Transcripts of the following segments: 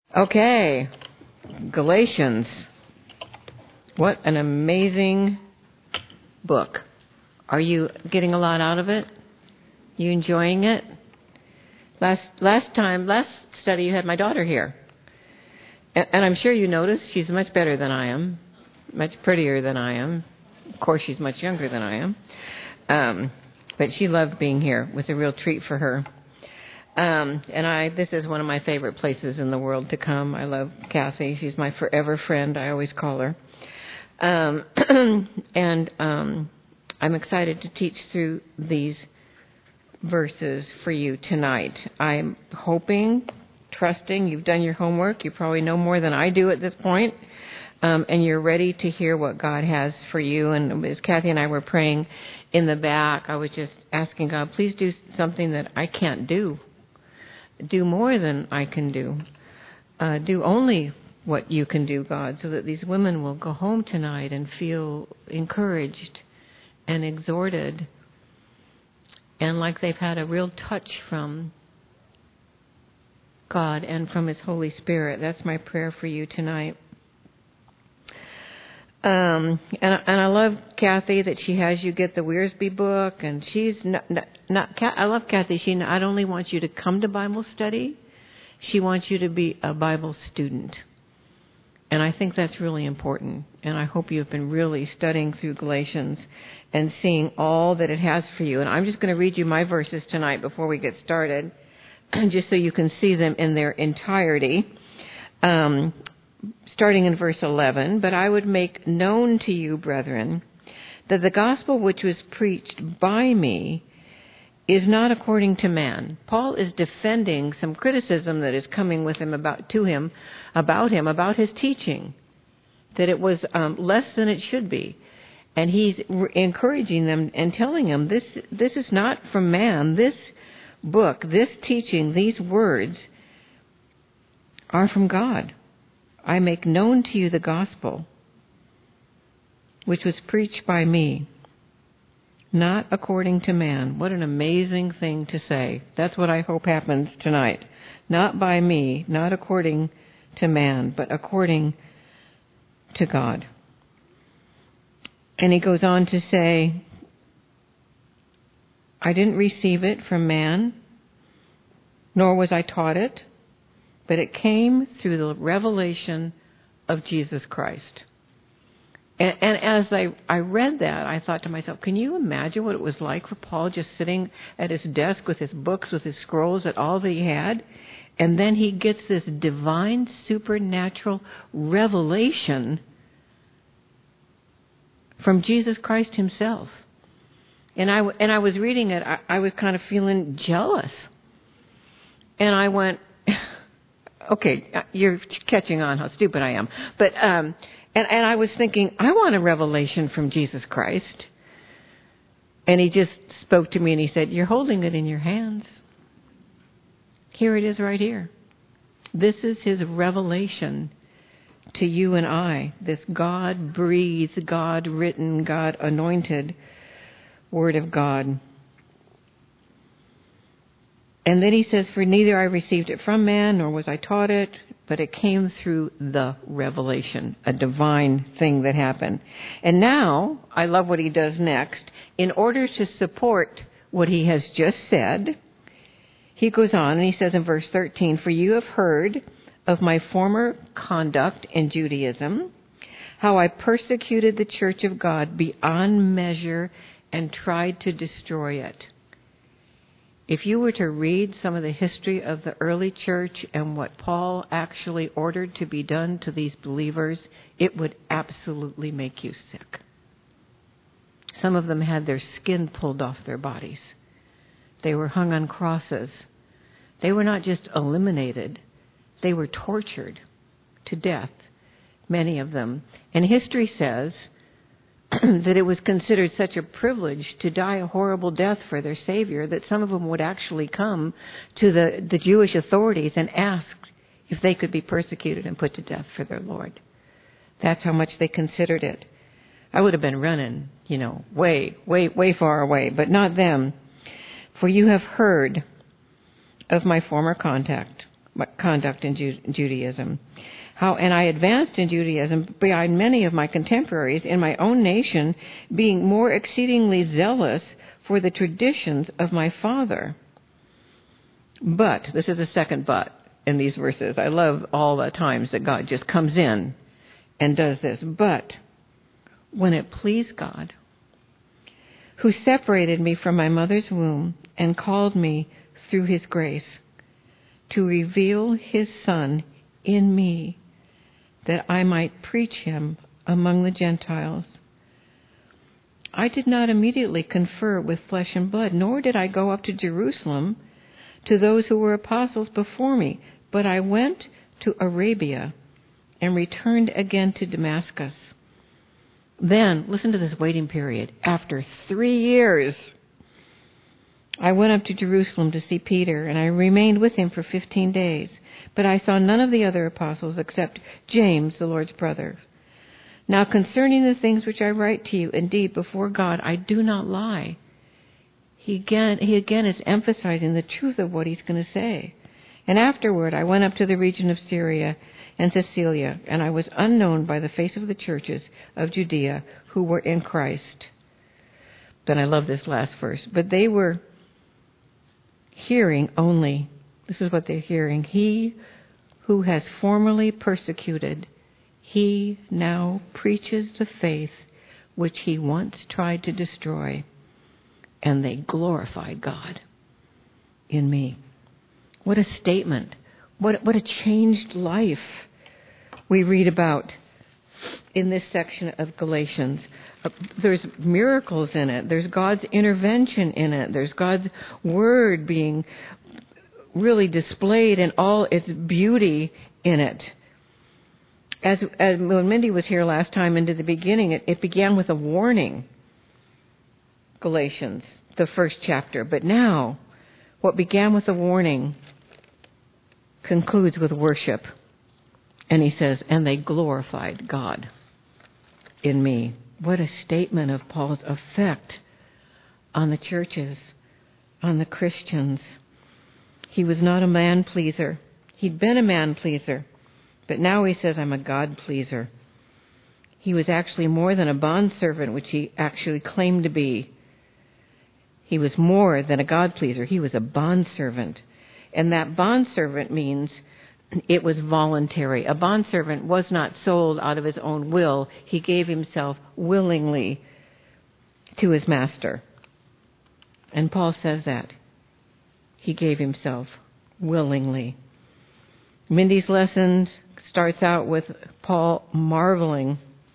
Okay, Galatians. What an amazing book. Are you getting a lot out of it? You enjoying it? Last study you had my daughter here. And I'm sure you noticed she's much better than I am, much prettier than I am. Of course, she's much younger than I am. But she loved being here. It was a real treat for her. This is one of my favorite places in the world to come. I love Kathy. She's my forever friend, I always call her. I'm excited to teach through these verses for you tonight. I'm hoping, trusting, you've done your homework. You probably know more than I do at this point. And you're ready to hear what God has for you. And as Kathy and I were praying in the back, I was just asking God, please do something that I can't do. Do more than I can do. Do only what you can do, God, so that these women will go home tonight and feel encouraged and exhorted and like they've had a real touch from God and from His Holy Spirit. That's my prayer for you tonight. And I love Kathy that she has you get the Wiersbe book, and she's not I love Kathy. She not only wants you to come to Bible study, she wants you to be a Bible student. And I think that's really important. And I hope you've been really studying through Galatians and seeing all that it has for you. And I'm just going to read you my verses tonight before we get started, just so you can see them in their entirety. Starting in verse 11, but I would make known to you, brethren, that the gospel which was preached by me is not according to man. Paul is defending some criticism that is coming with him about his teaching, that it was less than it should be. And he's encouraging them and telling them this is not from man. This book, this teaching, these words are from God. I make known to you the gospel, which was preached by me, not according to man. What an amazing thing to say. That's what I hope happens tonight. Not by me, not according to man, but according to God. And he goes on to say, I didn't receive it from man, nor was I taught it, but it came through the revelation of Jesus Christ. And as I read that, I thought to myself, can you imagine what it was like for Paul just sitting at his desk with his books, with his scrolls, at all that he had? And then he gets this divine, supernatural revelation from Jesus Christ himself. And I was reading it, I was kind of feeling jealous. And I went, okay, you're catching on how stupid I am. But and I was thinking, I want a revelation from Jesus Christ. And he just spoke to me and he said, you're holding it in your hands. Here it is right here. This is his revelation to you and I. This God-breathed, God-written, God-anointed Word of God. And then he says, for neither I received it from man, nor was I taught it, but it came through the revelation, a divine thing that happened. And now, I love what he does next. In order to support what he has just said, he goes on and he says in verse 13, for you have heard of my former conduct in Judaism, how I persecuted the church of God beyond measure and tried to destroy it. If you were to read some of the history of the early church and what Paul actually ordered to be done to these believers, it would absolutely make you sick. Some of them had their skin pulled off their bodies. They were hung on crosses. They were not just eliminated, they were tortured to death, many of them. And history says that it was considered such a privilege to die a horrible death for their Savior that some of them would actually come to the Jewish authorities and ask if they could be persecuted and put to death for their Lord. That's how much they considered it. I would have been running, way, way, way far away, but not them. For you have heard of my former conduct, my conduct in Judaism. And I advanced in Judaism beyond many of my contemporaries in my own nation, being more exceedingly zealous for the traditions of my father. But, this is the second but in these verses. I love all the times that God just comes in and does this. But, when it pleased God, who separated me from my mother's womb and called me through his grace, to reveal his Son in me, that I might preach him among the Gentiles. I did not immediately confer with flesh and blood, nor did I go up to Jerusalem to those who were apostles before me, but I went to Arabia and returned again to Damascus. Then, listen to this waiting period, after 3 years, I went up to Jerusalem to see Peter, and I remained with him for 15 days. But I saw none of the other apostles except James, the Lord's brother. Now concerning the things which I write to you, indeed, before God, I do not lie. He again is emphasizing the truth of what he's going to say. And afterward, I went up to the region of Syria and Cilicia, and I was unknown by the face of the churches of Judea who were in Christ. Then I love this last verse. But they were hearing only. This is what they're hearing. He who has formerly persecuted, he now preaches the faith which he once tried to destroy. And they glorified God in me. What a statement. What a changed life we read about in this section of Galatians. There's miracles in it. There's God's intervention in it. There's God's word being really displayed in all its beauty in it. As when Mindy was here last time into the beginning, it began with a warning. Galatians, the first chapter. But now, what began with a warning concludes with worship. And he says, and they glorified God in me. What a statement of Paul's effect on the churches, on the Christians. He was not a man pleaser. He'd been a man pleaser. But now he says, I'm a God pleaser. He was actually more than a bondservant, which he actually claimed to be. He was more than a God pleaser. He was a bondservant. And that bondservant means it was voluntary. A bondservant was not sold out of his own will. He gave himself willingly to his master. And Paul says that. He gave himself willingly. Mindy's lesson starts out with Paul marveling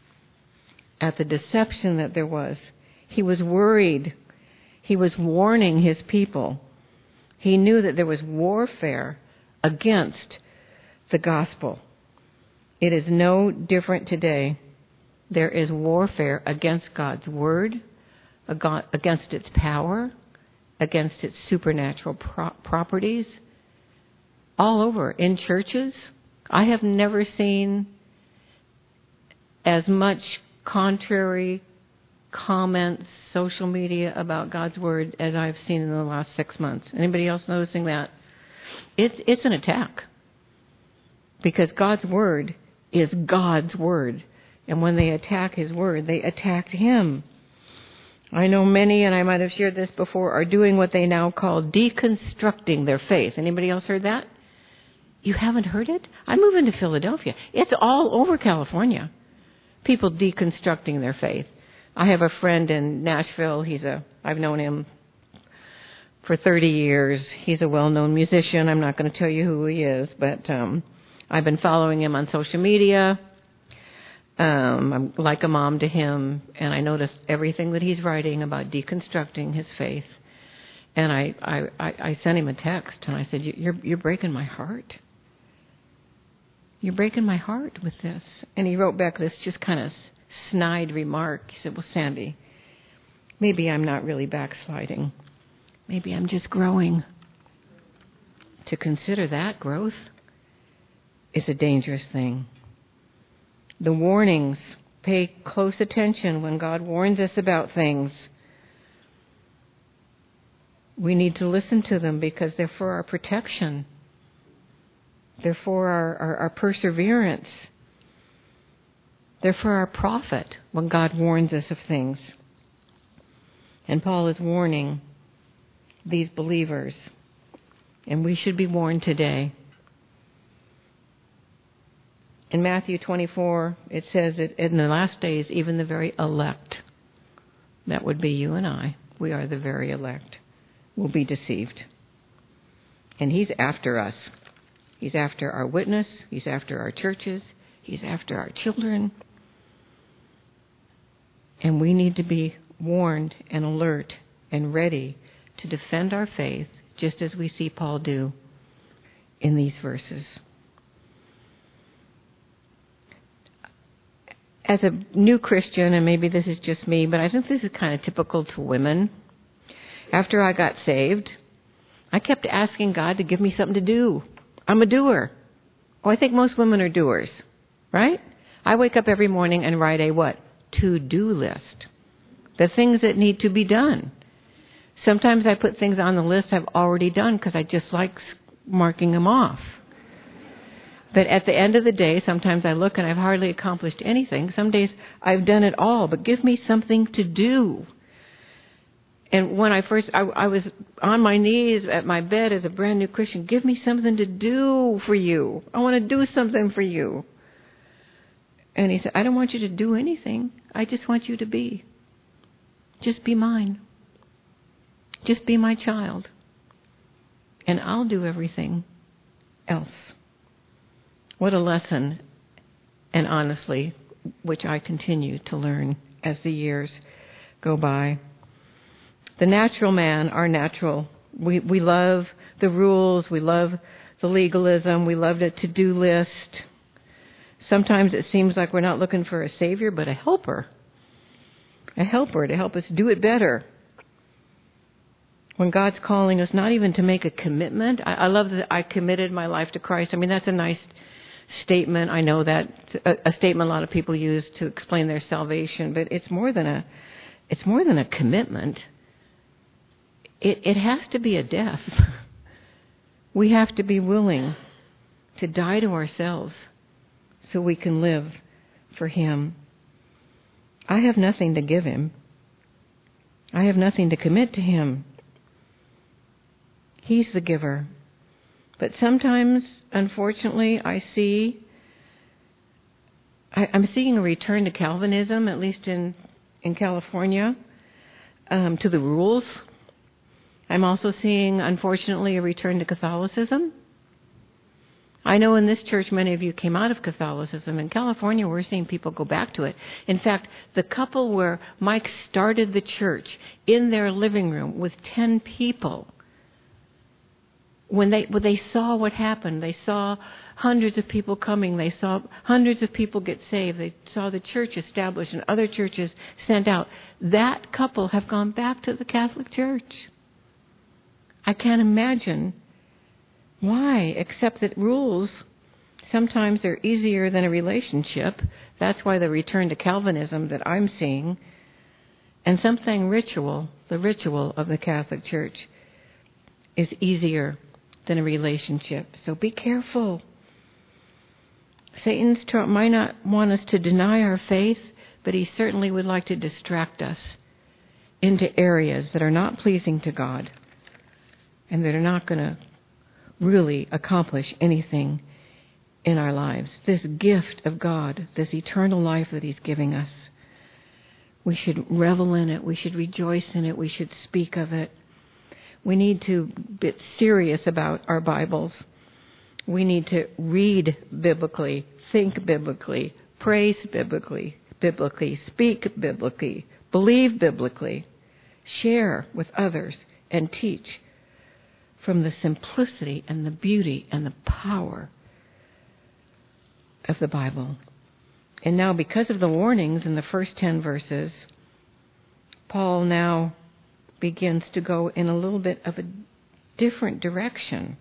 at the deception that there was. He was worried. He was warning his people. He knew that there was warfare against the gospel. It is no different today. There is warfare against God's word, against its power, against its supernatural properties, all over. In churches, I have never seen as much contrary comments, social media about God's word as I've seen in the last 6 months. Anybody else noticing that? It's an attack. Because God's word is God's word. And when they attack his word, they attacked him. I know many, and I might have shared this before, are doing what they now call deconstructing their faith. Anybody else heard that? You haven't heard it? I'm moving to Philadelphia. It's all over California. People deconstructing their faith. I have a friend in Nashville. I've known him for 30 years. He's a well-known musician. I'm not going to tell you who he is, but I've been following him on social media. I'm like a mom to him, and I noticed everything that he's writing about deconstructing his faith. And I sent him a text, and I said, "You're breaking my heart. You're breaking my heart with this." And he wrote back this just kind of snide remark. He said, "Well, Sandy, maybe I'm not really backsliding. Maybe I'm just growing." To consider that growth is a dangerous thing. The warnings, pay close attention when God warns us about things. We need to listen to them because they're for our protection. They're for our perseverance. They're for our profit when God warns us of things. And Paul is warning these believers. And we should be warned today. In Matthew 24, it says that in the last days, even the very elect, that would be you and I, we are the very elect, will be deceived. And he's after us. He's after our witness. He's after our churches. He's after our children. And we need to be warned and alert and ready to defend our faith, just as we see Paul do in these verses. As a new Christian, and maybe this is just me, but I think this is kind of typical to women. After I got saved, I kept asking God to give me something to do. I'm a doer. Oh, I think most women are doers, right? I wake up every morning and write a what? To-do list. The things that need to be done. Sometimes I put things on the list I've already done because I just like marking them off. But at the end of the day, sometimes I look and I've hardly accomplished anything. Some days I've done it all, but give me something to do. And when I was on my knees at my bed as a brand new Christian, give me something to do for you. I want to do something for you. And he said, I don't want you to do anything. I just want you to be. Just be mine. Just be my child. And I'll do everything else. What a lesson, and honestly, which I continue to learn as the years go by. The natural man, our natural, we love the rules, we love the legalism, we love the to-do list. Sometimes it seems like we're not looking for a savior, but a helper to help us do it better. When God's calling us not even to make a commitment, I love that I committed my life to Christ. I mean, that's a nice statement. I know that a statement a lot of people use to explain their salvation, but it's more than a commitment. It has to be a death. We have to be willing to die to ourselves so we can live for Him. I have nothing to give Him. I have nothing to commit to Him. He's the giver. But sometimes, unfortunately, I'm seeing a return to Calvinism, at least in California, to the rules. I'm also seeing, unfortunately, a return to Catholicism. I know in this church many of you came out of Catholicism. In California, we're seeing people go back to it. In fact, the couple where Mike started the church in their living room with 10 people, when they saw what happened, they saw hundreds of people coming, they saw hundreds of people get saved, they saw the church established and other churches sent out. That couple have gone back to the Catholic Church. I can't imagine why, except that rules sometimes are easier than a relationship. That's why the return to Calvinism that I'm seeing, and something ritual, the ritual of the Catholic Church, is easier than a relationship. So be careful. Satan might not want us to deny our faith, but he certainly would like to distract us into areas that are not pleasing to God and that are not going to really accomplish anything in our lives. This gift of God, this eternal life that He's giving us, we should revel in it. We should rejoice in it. We should speak of it. We need to be serious about our Bibles. We need to read biblically, think biblically, praise biblically, speak biblically, believe biblically, share with others, and teach from the simplicity and the beauty and the power of the Bible. And now, because of the warnings in the first 10 verses, Paul now begins to go in a little bit of a different direction.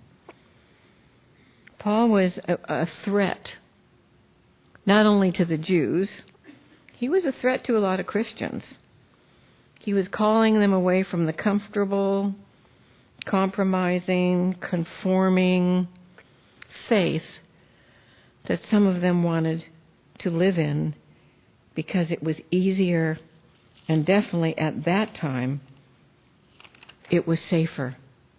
Paul was a threat, not only to the Jews, he was a threat to a lot of Christians. He was calling them away from the comfortable, compromising, conforming, faith that some of them wanted to live in because it was easier, and definitely at that time, it was safer.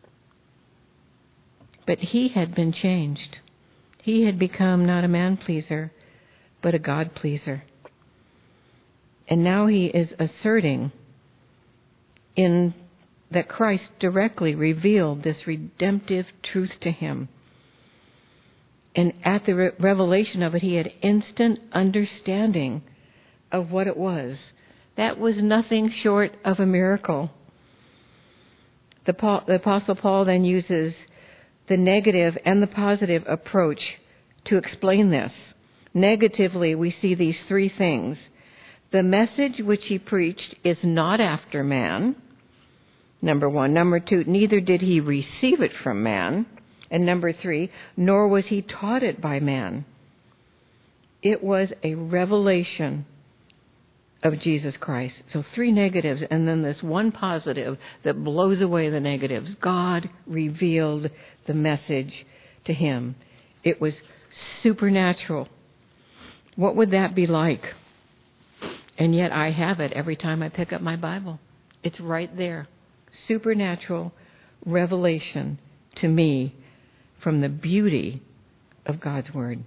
But he had been changed. He had become not a man-pleaser, but a God-pleaser. And now he is asserting in that Christ directly revealed this redemptive truth to him. And at the revelation of it, he had instant understanding of what it was. That was nothing short of a miracle. The Apostle Paul then uses the negative and the positive approach to explain this. Negatively, we see these three things. The message which he preached is not after man, number one. Number two, neither did he receive it from man. And number three, nor was he taught it by man. It was a revelation of Jesus Christ. So three negatives, and then this one positive that blows away the negatives. God revealed the message to him. It was supernatural. What would that be like? And yet I have it every time I pick up my Bible. It's right there. Supernatural revelation to me from the beauty of God's Word.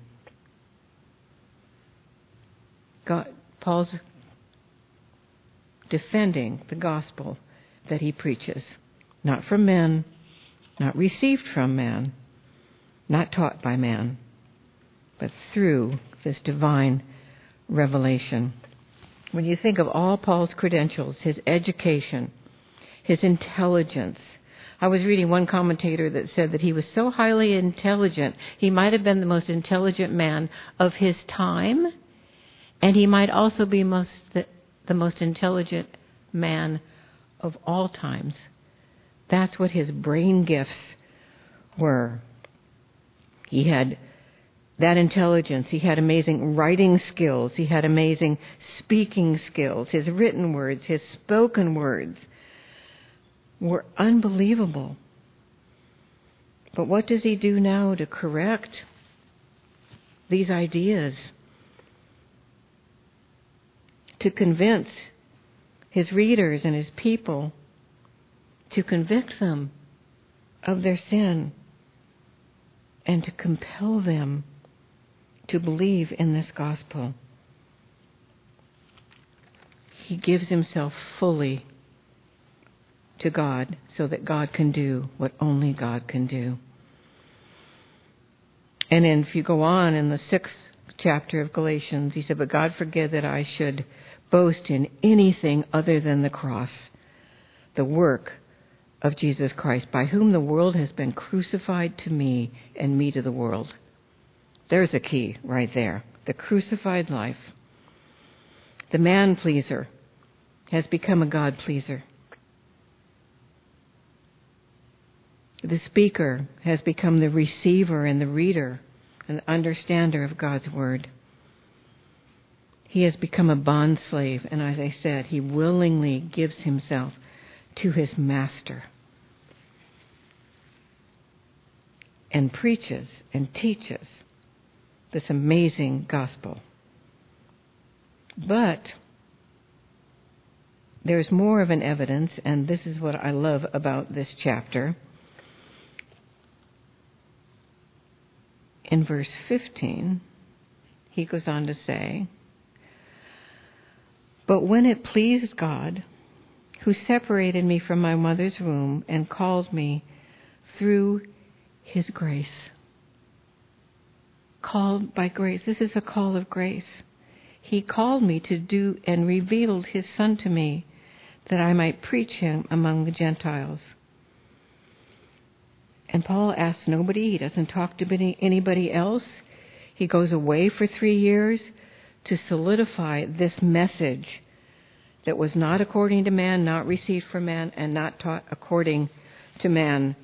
Paul's defending the gospel that he preaches. Not from men, not received from man, not taught by man, but through this divine revelation. When you think of all Paul's credentials, his education, his intelligence. I was reading one commentator that said that he was so highly intelligent, he might have been the most intelligent man of his time, and he might also be the most intelligent man of all times. That's what his brain gifts were. He had that intelligence. He had amazing writing skills. He had amazing speaking skills. His written words, his spoken words were unbelievable. But what does he do now to correct these ideas? To convince his readers and his people, to convict them of their sin, and to compel them to believe in this gospel. He gives himself fully to God so that God can do what only God can do. And then if you go on in the 6th chapter of Galatians, he said, but God forbid that I should boast in anything other than the cross, the work of Jesus Christ, by whom the world has been crucified to me and me to the world. There's a key right there. The crucified life. The man-pleaser has become a God-pleaser. The speaker has become the receiver and the reader and understander of God's Word. He has become a bond slave, and as I said, he willingly gives himself to his master and preaches and teaches this amazing gospel. But there's more of an evidence, and this is what I love about this chapter. In verse 15, he goes on to say, but when it pleased God, who separated me from my mother's womb and called me through his grace. Called by grace. This is a call of grace. He called me to do and revealed his Son to me that I might preach him among the Gentiles. And Paul asks nobody. He doesn't talk to anybody else. He goes away for 3 years to solidify this message that was not according to man, not received from man, and not taught according to man.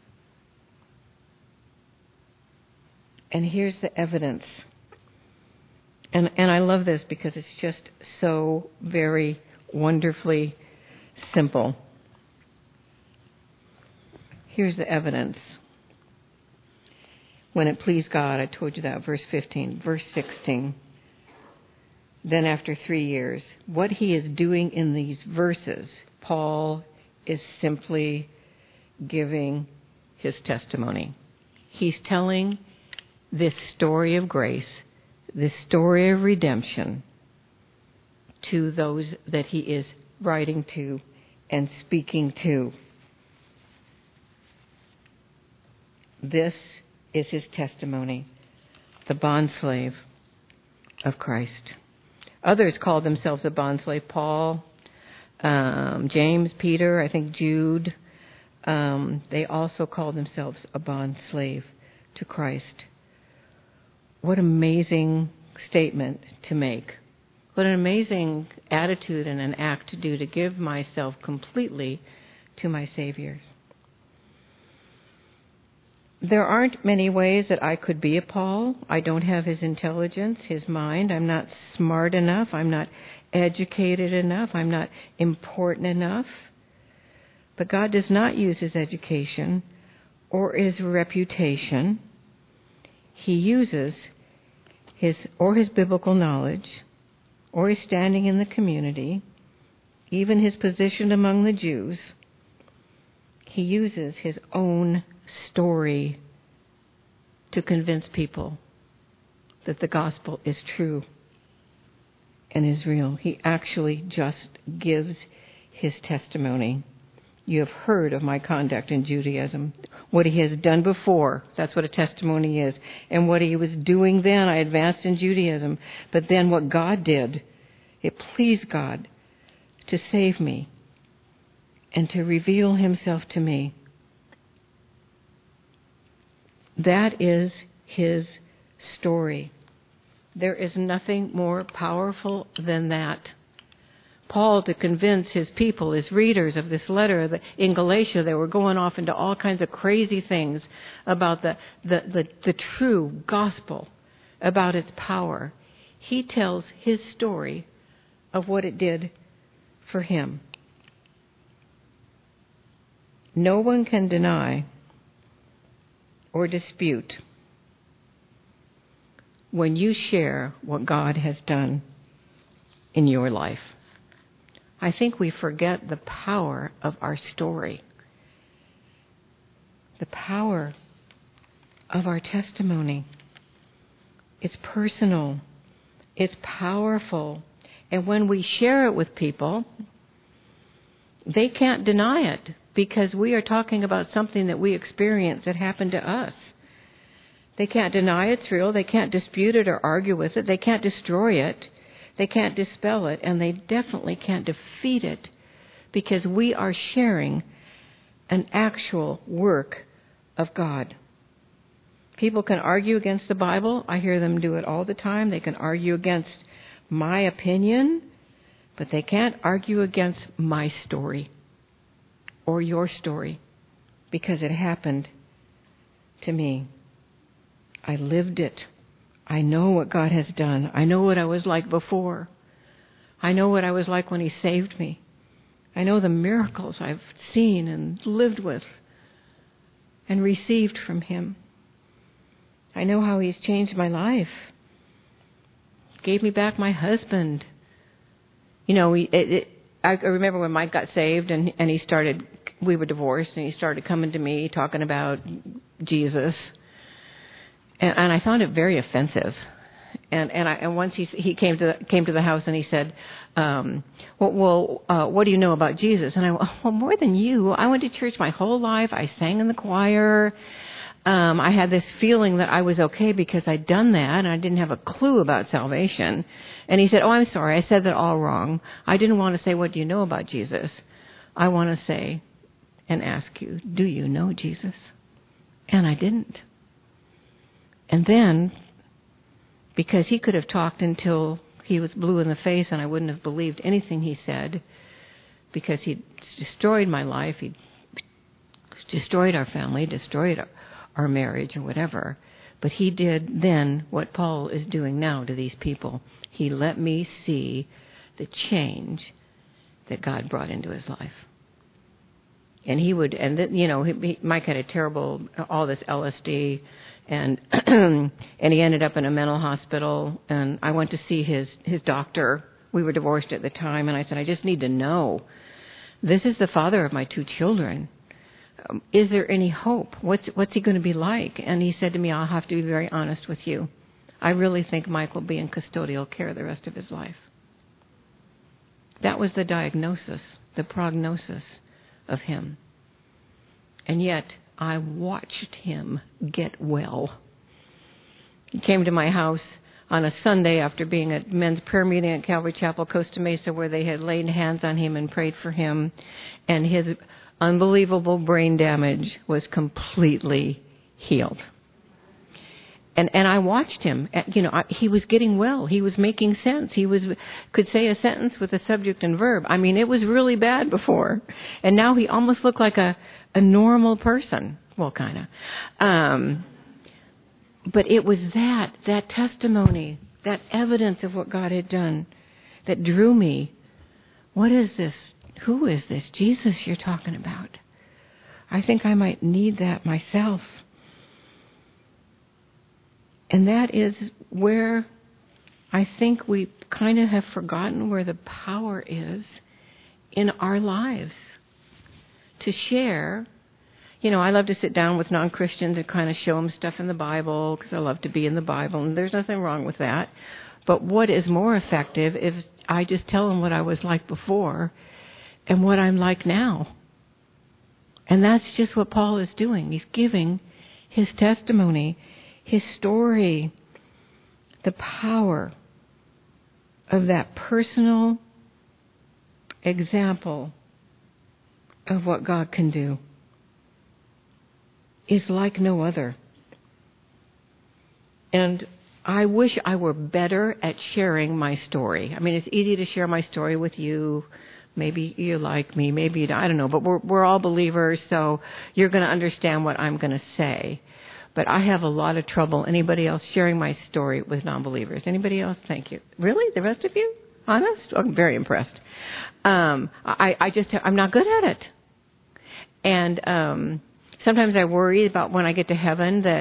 And here's the evidence. And I love this because it's just so very wonderfully simple. Here's the evidence. when it pleased God. I told you that, verse 15. Verse 16. Then after 3 years, what he is doing in these verses, Paul is simply giving his testimony. He's telling this story of grace, this story of redemption, to those that he is writing to and speaking to. This is his testimony, the bondslave of Christ. Others called themselves a bondslave. Paul, James, Peter, I think Jude. They also called themselves a bondslave to Christ. What amazing statement to make. What an amazing attitude and an act to do, to give myself completely to my Savior. There aren't many ways that I could be a Paul. I don't have his intelligence, his mind. I'm not smart enough. I'm not educated enough. I'm not important enough. But God does not use his education or his reputation. He uses his biblical knowledge, or his standing in the community, even his position among the Jews. He uses his own story to convince people that the gospel is true and is real. He actually just gives his testimony. You have heard of my conduct in Judaism, what he has done before. That's what a testimony is. And what he was doing then, I advanced in Judaism. But then what God did, it pleased God to save me and to reveal himself to me. That is his story. There is nothing more powerful than that. Paul, to convince his people, his readers of this letter in Galatia, they were going off into all kinds of crazy things about the true gospel, about its power. He tells his story of what it did for him. No one can deny or dispute when you share what God has done in your life. I think we forget the power of our story, the power of our testimony. It's personal. It's powerful. And when we share it with people, they can't deny it because we are talking about something that we experience that happened to us. They can't deny it's real. They can't dispute it or argue with it. They can't destroy it. They can't dispel it, and they definitely can't defeat it because we are sharing an actual work of God. People can argue against the Bible. I hear them do it all the time. They can argue against my opinion, but they can't argue against my story or your story because it happened to me. I lived it. I know what God has done. I know what I was like before. I know what I was like when he saved me. I know the miracles I've seen and lived with and received from him. I know how he's changed my life. Gave me back my husband. You know, I remember when Mike got saved and we were divorced, and he started coming to me talking about Jesus. And I found it very offensive. And once he came to the house and he said, what do you know about Jesus? And I went, well, more than you. I went to church my whole life. I sang in the choir. I had this feeling that I was okay because I'd done that, and I didn't have a clue about salvation. And he said, oh, I'm sorry. I said that all wrong. I didn't want to say, what do you know about Jesus? I want to say and ask you, do you know Jesus? And I didn't. And then, because he could have talked until he was blue in the face and I wouldn't have believed anything he said, because he destroyed my life, he destroyed our family, destroyed our marriage or whatever. But he did then what Paul is doing now to these people. He let me see the change that God brought into his life. And he would, Mike had a terrible, all this LSD, and and he ended up in a mental hospital. And I went to see his doctor. We were divorced at the time, and I said, I just need to know. This is the father of my 2 children. Is there any hope? What's he going to be like? And he said to me, I'll have to be very honest with you. I really think Mike will be in custodial care the rest of his life. That was the diagnosis, the prognosis of him. And yet, I watched him get well. He came to my house on a Sunday after being at men's prayer meeting at Calvary Chapel, Costa Mesa, where they had laid hands on him and prayed for him. And his unbelievable brain damage was completely healed. And I watched him. He was getting well. He was making sense. He could say a sentence with a subject and verb. I mean, it was really bad before. And now he almost looked like a normal person. Well, kind of. But it was that testimony, that evidence of what God had done that drew me. What is this? Who is this Jesus you're talking about? I think I might need that myself. And that is where I think we kind of have forgotten where the power is in our lives to share. I love to sit down with non-Christians and kind of show them stuff in the Bible because I love to be in the Bible, and there's nothing wrong with that. But what is more effective if I just tell them what I was like before and what I'm like now? And that's just what Paul is doing. He's giving his testimony, his story, the power of that personal example of what God can do is like no other. And I wish I were better at sharing my story. I mean, it's easy to share my story with you. Maybe you like me, maybe you don't, I don't know, but we're all believers, so you're going to understand what I'm going to say. But I have a lot of trouble. Anybody else sharing my story with non-believers? Anybody else? Thank you. Really? The rest of you? Honest? I'm very impressed. I'm not good at it. And sometimes I worry about when I get to heaven that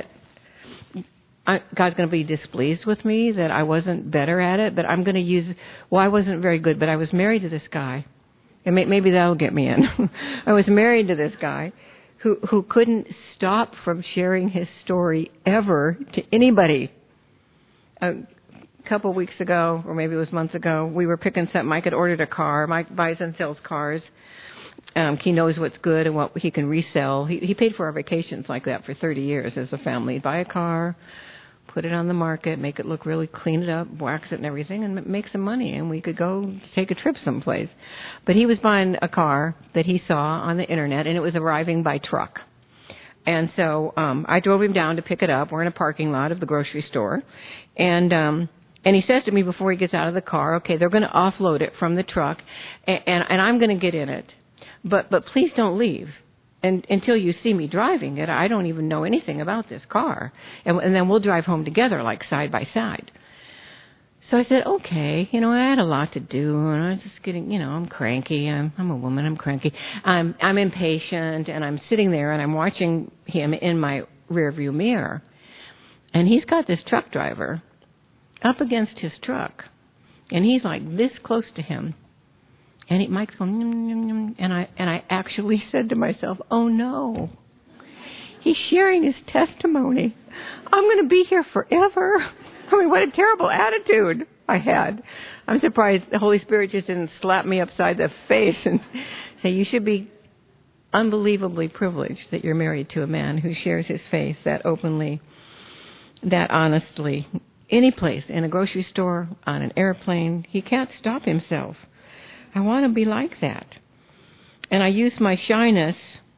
God's going to be displeased with me, that I wasn't better at it. But I'm going to use, I wasn't very good, but I was married to this guy. And maybe that'll get me in. I was married to this guy who couldn't stop from sharing his story ever to anybody. A couple weeks ago, or maybe it was months ago, we were picking something. Mike had ordered a car. Mike buys and sells cars. He knows what's good and what he can resell. He paid for our vacations like that for 30 years as a family. Buy a car, put it on the market, make it look really, clean it up, wax it and everything, and make some money. And we could go take a trip someplace. But he was buying a car that he saw on the internet, and it was arriving by truck. And so I drove him down to pick it up. We're in a parking lot of the grocery store. And he says to me before he gets out of the car, okay, they're going to offload it from the truck, and I'm going to get in it. But please don't leave until you see me driving it. I don't even know anything about this car. And then we'll drive home together, like side by side. So I said, okay. I had a lot to do, and I was just getting, I'm cranky. I'm a woman. I'm cranky. I'm impatient, and I'm sitting there, and I'm watching him in my rearview mirror. And he's got this truck driver up against his truck, and he's like this close to him. And Mike's going, yum, yum, yum, and I actually said to myself, oh no, he's sharing his testimony. I'm going to be here forever. I mean, what a terrible attitude I had. I'm surprised the Holy Spirit just didn't slap me upside the face and say, you should be unbelievably privileged that you're married to a man who shares his faith that openly, that honestly. Any place, in a grocery store, on an airplane, he can't stop himself. I want to be like that. And I use my shyness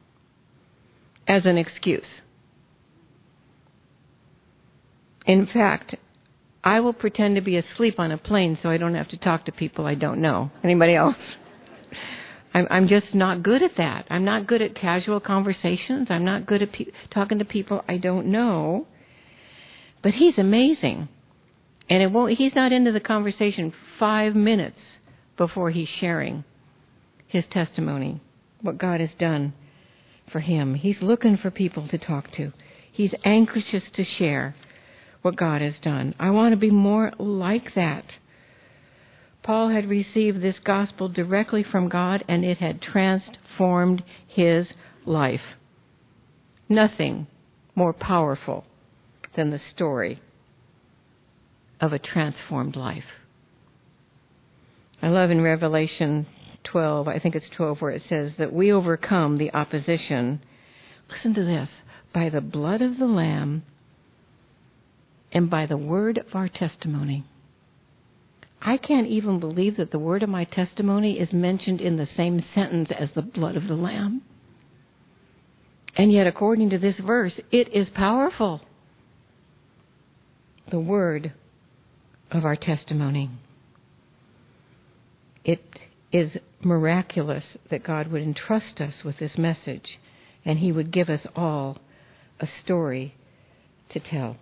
as an excuse. In fact, I will pretend to be asleep on a plane so I don't have to talk to people I don't know. Anybody else? I'm just not good at that. I'm not good at casual conversations. I'm not good at talking to people I don't know. But he's amazing. And he's not into the conversation 5 minutes before he's sharing his testimony, what God has done for Him. He's looking for people to talk to. He's anxious to share what God has done. I want to be more like that. Paul had received this gospel directly from God, and it had transformed his life. Nothing more powerful than the story of a transformed life. I love in Revelation 12, I think it's 12, where it says that we overcome the opposition, listen to this, by the blood of the Lamb and by the word of our testimony. I can't even believe that the word of my testimony is mentioned in the same sentence as the blood of the Lamb. And yet, according to this verse, it is powerful. The word of our testimony. It is miraculous that God would entrust us with this message, and He would give us all a story to tell.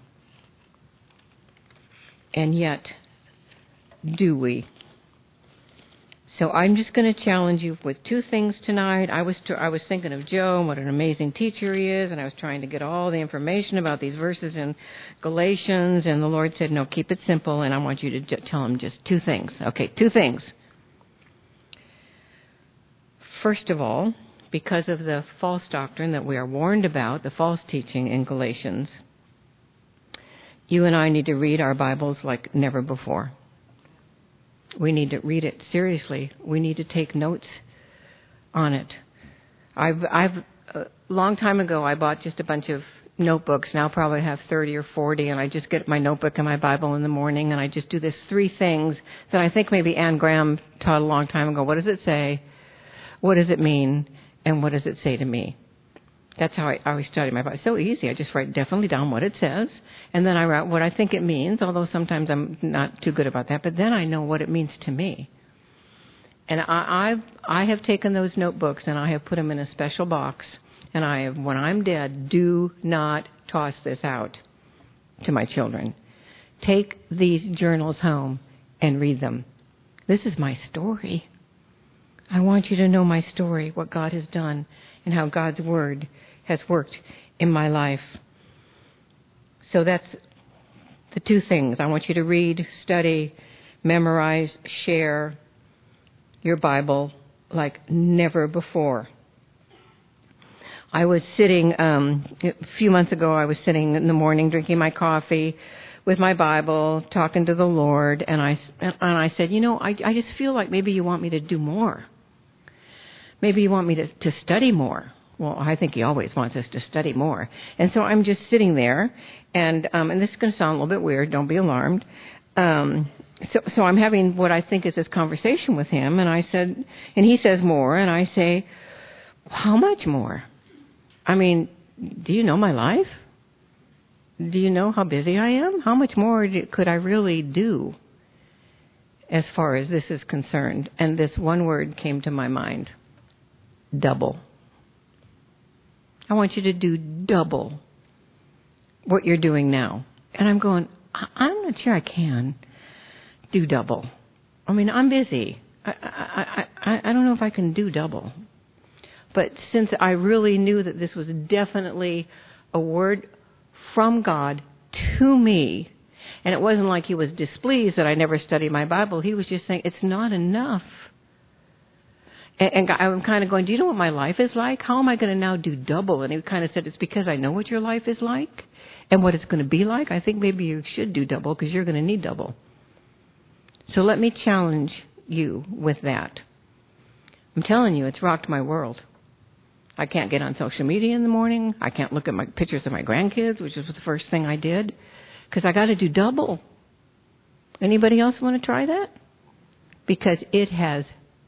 And yet, do we? So I'm just going to challenge you with two things tonight. I was thinking of Joe and what an amazing teacher he is, and I was trying to get all the information about these verses in Galatians, and the Lord said, no, keep it simple, and I want you to tell him just two things. Okay, two things. First of all, because of the false doctrine that we are warned about, the false teaching in Galatians, you and I need to read our Bibles like never before. We need to read it seriously. We need to take notes on it. I've a long time ago, I bought just a bunch of notebooks. Now probably have 30 or 40, and I just get my notebook and my Bible in the morning, and I just do this three things that I think maybe Anne Graham taught a long time ago. What does it say? What does it mean? And what does it say to me? That's how I always study my Bible. It's so easy. I just write definitely down what it says, and then I write what I think it means, although sometimes I'm not too good about that, but then I know what it means to me. And I have taken those notebooks and I have put them in a special box, and I have, when I'm dead, do not toss this out to my children. Take these journals home and read them. This is my story. I want you to know my story, what God has done, and how God's Word has worked in my life. So that's the two things. I want you to read, study, memorize, share your Bible like never before. I was sitting, a few months ago, I was sitting in the morning drinking my coffee with my Bible, talking to the Lord, and I said, you know, I just feel like maybe you want me to do more. Maybe you want me to study more. Well, I think He always wants us to study more. And so I'm just sitting there, and this is going to sound a little bit weird. Don't be alarmed. So I'm having what I think is this conversation with Him, and I said, and He says more, and I say, how much more? I mean, do you know my life? Do you know how busy I am? How much more could I really do as far as this is concerned? And this one word came to my mind. Double. I want you to do double what you're doing now. And I'm going, I'm not sure I can do double. I mean, I'm busy. I don't know if I can do double. But since I really knew that this was definitely a word from God to me, and it wasn't like He was displeased that I never studied my Bible. He was just saying, it's not enough. And I'm kind of going, do you know what my life is like? How am I going to now do double? And He kind of said, it's because I know what your life is like and what it's going to be like. I think maybe you should do double because you're going to need double. So let me challenge you with that. I'm telling you, it's rocked my world. I can't get on social media in the morning. I can't look at my pictures of my grandkids, which was the first thing I did, because I got to do double. Anybody else want to try that? Because it has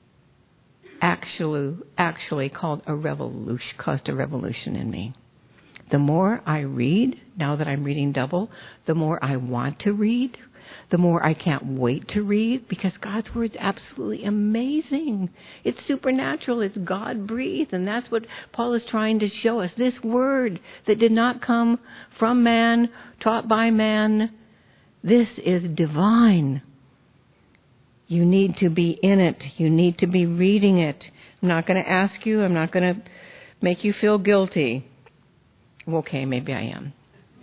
actually caused a revolution in me. The more I read, now that I'm reading double, the more I want to read, the more I can't wait to read, because God's Word is absolutely amazing. It's supernatural. It's God-breathed, and that's what Paul is trying to show us. This Word that did not come from man, taught by man, this is divine. You need to be in it. You need to be reading it. I'm not going to ask you. I'm not going to make you feel guilty. Okay, maybe I am.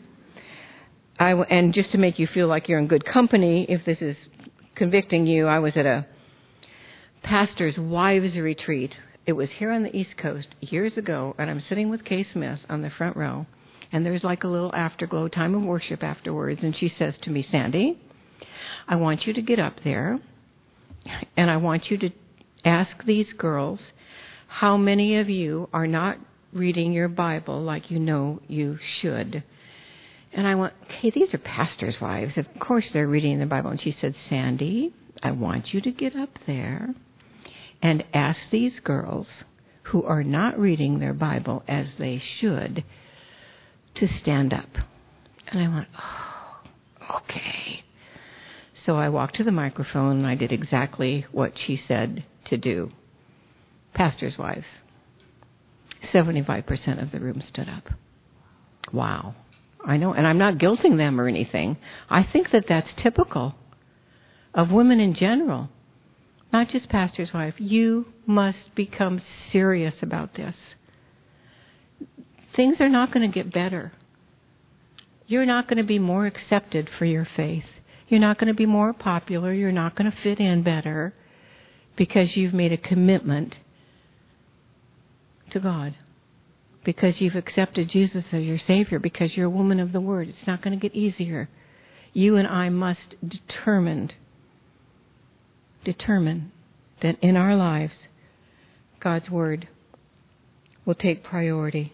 And just to make you feel like you're in good company, if this is convicting you, I was at a pastor's wives retreat. It was here on the East Coast years ago, and I'm sitting with Kay Smith on the front row, and there's like a little afterglow, time of worship afterwards, and she says to me, Sandy, I want you to get up there, and I want you to ask these girls how many of you are not reading your Bible like you know you should. And I went, okay, these are pastors' wives. Of course they're reading the Bible. And she said, Sandy, I want you to get up there and ask these girls who are not reading their Bible as they should to stand up. And I went, oh, okay. So I walked to the microphone and I did exactly what she said to do. Pastors' wives. 75% of the room stood up. Wow. I know, and I'm not guilting them or anything. I think that that's typical of women in general, not just pastor's wife. You must become serious about this. Things are not going to get better. You're not going to be more accepted for your faith. You're not going to be more popular. You're not going to fit in better because you've made a commitment to God. Because you've accepted Jesus as your Savior, because you're a woman of the Word. It's not going to get easier. You and I must determine that in our lives, God's Word will take priority.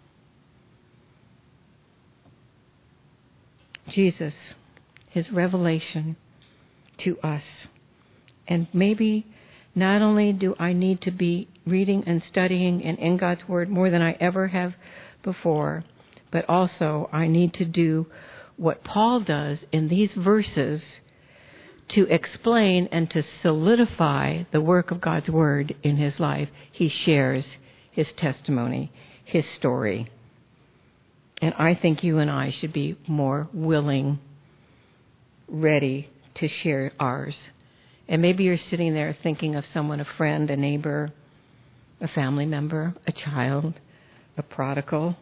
Jesus, His revelation to us. And maybe not only do I need to be reading and studying and in God's Word more than I ever have before, but also I need to do what Paul does in these verses to explain and to solidify the work of God's Word in his life. He shares his testimony, his story. And I think you and I should be more willing, ready to share ours. And maybe you're sitting there thinking of someone, a friend, a neighbor, a family member, a child, a prodigal,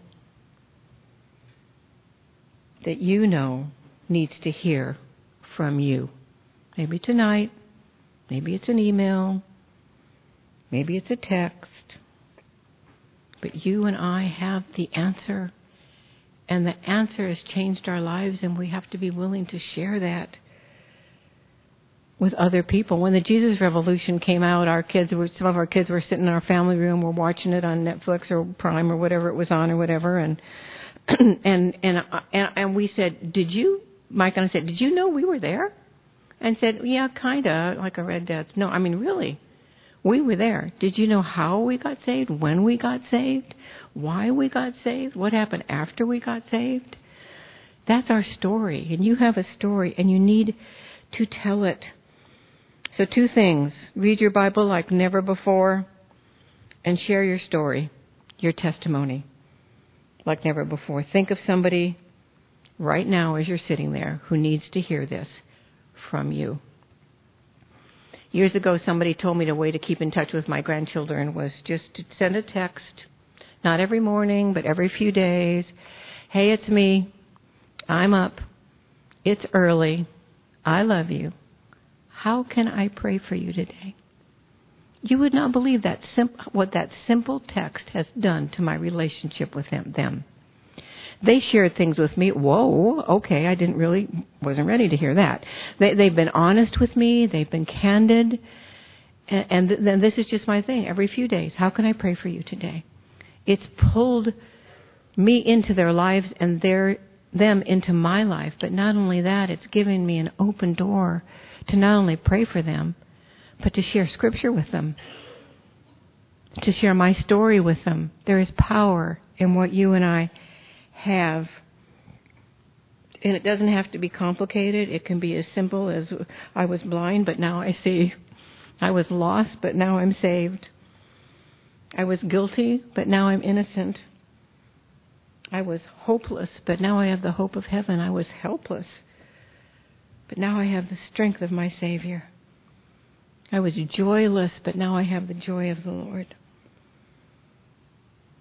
that you know needs to hear from you. Maybe tonight, maybe it's an email, maybe it's a text, but you and I have the answer, and the answer has changed our lives, and we have to be willing to share that with other people. When the Jesus Revolution came out, some of our kids were sitting in our family room, were watching it on Netflix or Prime or whatever it was on or whatever, and we said, Mike and I said, did you know we were there? And said, yeah, kinda, like a red death. No, I mean, really, we were there. Did you know how we got saved, when we got saved, why we got saved, what happened after we got saved? That's our story, and you have a story, and you need to tell it. So 2 things. Read your Bible like never before and share your story, your testimony, like never before. Think of somebody right now as you're sitting there who needs to hear this from you. Years ago, somebody told me the way to keep in touch with my grandchildren was just to send a text, not every morning, but every few days. Hey, it's me. I'm up. It's early. I love you. How can I pray for you today? You would not believe what that simple text has done to my relationship with them. They shared things with me. Whoa, okay, wasn't ready to hear that. They've been honest with me. They've been candid. And then this is just my thing. Every few days, how can I pray for you today? It's pulled me into their lives and them into my life. But not only that, it's given me an open door to not only pray for them, but to share Scripture with them, to share my story with them. There is power in what you and I have. And it doesn't have to be complicated. It can be as simple as I was blind, but now I see. I was lost, but now I'm saved. I was guilty, but now I'm innocent. I was hopeless, but now I have the hope of heaven. I was helpless, but now I have the strength of my Savior. I was joyless, but now I have the joy of the Lord.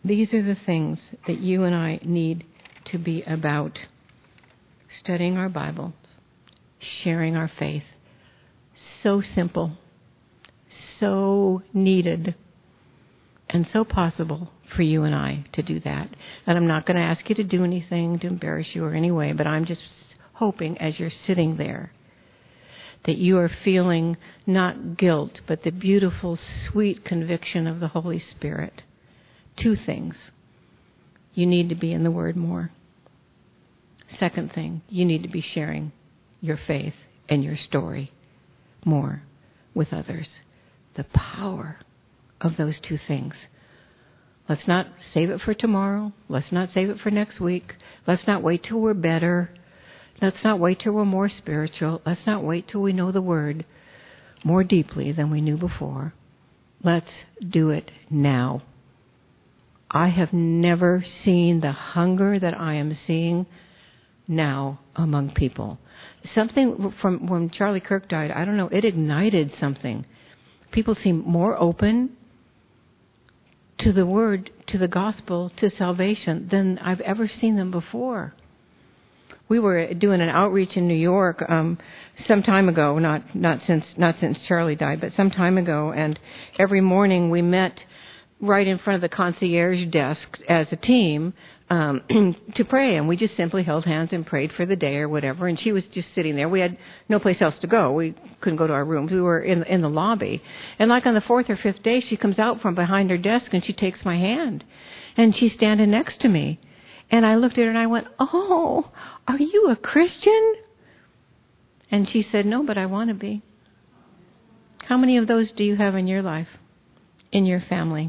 These are the things that you and I need to be about. Studying our Bible, sharing our faith. So simple, so needed, and so possible for you and I to do that. And I'm not going to ask you to do anything to embarrass you or any way, but I'm just hoping as you're sitting there that you are feeling not guilt, but the beautiful, sweet conviction of the Holy Spirit. Two things. You need to be in the Word more. Second thing, you need to be sharing your faith and your story more with others. The power of those two things. Let's not save it for tomorrow. Let's not save it for next week. Let's not wait till we're better. Let's not wait till we're more spiritual. Let's not wait till we know the Word more deeply than we knew before. Let's do it now. I have never seen the hunger that I am seeing now among people. Something from when Charlie Kirk died, I don't know, it ignited something. People seem more open to the Word, to the gospel, to salvation than I've ever seen them before. We were doing an outreach in New York some time ago, not since Charlie died, but some time ago, and every morning we met right in front of the concierge desk as a team to pray, and we just simply held hands and prayed for the day or whatever. And she was just sitting there. We had no place else to go. We couldn't go to our rooms. We were in the lobby. And like on the fourth or fifth day, she comes out from behind her desk and she takes my hand, and she's standing next to me. And I looked at her and I went, "Oh, are you a Christian?" And she said, "No, but I want to be." How many of those do you have in your life, in your family,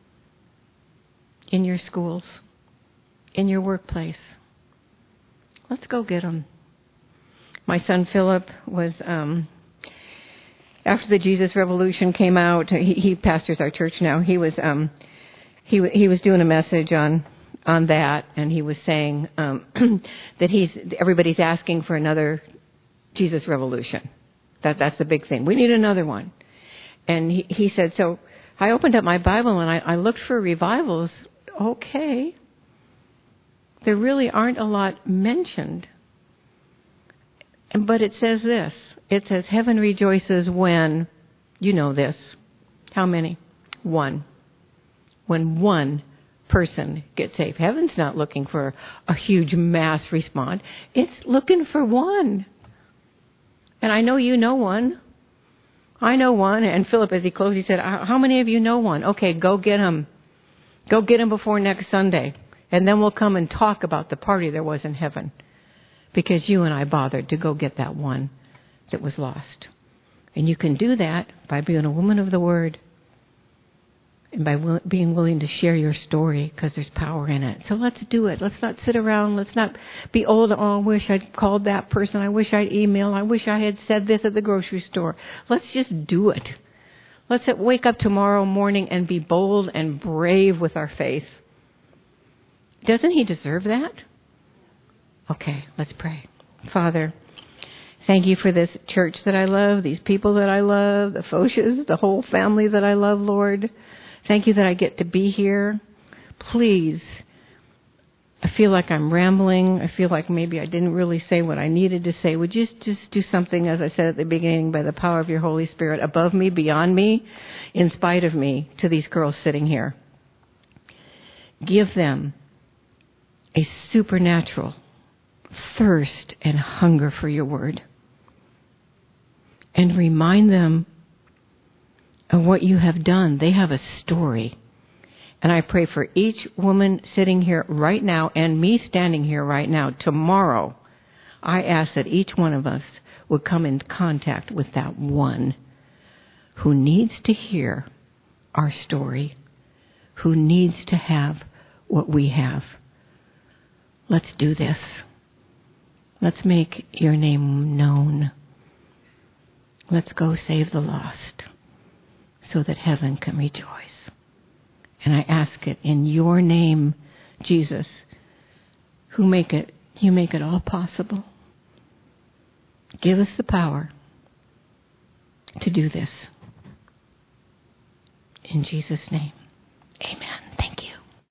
in your schools, in your workplace? Let's go get them. My son Philip was, after the Jesus Revolution came out, he pastors our church now. He was doing a message on that, and he was saying that everybody's asking for another Jesus Revolution. That's the big thing. We need another one. And he said, so I opened up my Bible and I looked for revivals. Okay. There really aren't a lot mentioned. But it says this. It says, heaven rejoices when, you know this. How many? One. When one person gets saved. Heaven's not looking for a huge mass response. It's looking for one. And I know you know one. I know one. And Philip, as he closed, he said, how many of you know one? Okay, go get him. Go get him before next Sunday. And then we'll come and talk about the party there was in heaven. Because you and I bothered to go get that one that was lost. And you can do that by being a woman of the Word. And by being willing to share your story, because there's power in it. So let's do it. Let's not sit around. Let's not be old. Oh, I wish I'd called that person. I wish I'd emailed. I wish I had said this at the grocery store. Let's just do it. Let's wake up tomorrow morning and be bold and brave with our faith. Doesn't he deserve that? Okay, let's pray. Father, thank you for this church that I love, these people that I love, the Foches, the whole family that I love, Lord. Thank you that I get to be here. Please, I feel like I'm rambling. I feel like maybe I didn't really say what I needed to say. Would you just do something, as I said at the beginning, by the power of your Holy Spirit, above me, beyond me, in spite of me, to these girls sitting here. Give them a supernatural thirst and hunger for your word. And remind them of what you have done. They have a story. And I pray for each woman sitting here right now and me standing here right now. Tomorrow, I ask that each one of us would come in contact with that one who needs to hear our story, who needs to have what we have. Let's do this. Let's make your name known. Let's go save the lost so that heaven can rejoice. And I ask it in your name, Jesus, you make it all possible. Give us the power to do this. In Jesus' name.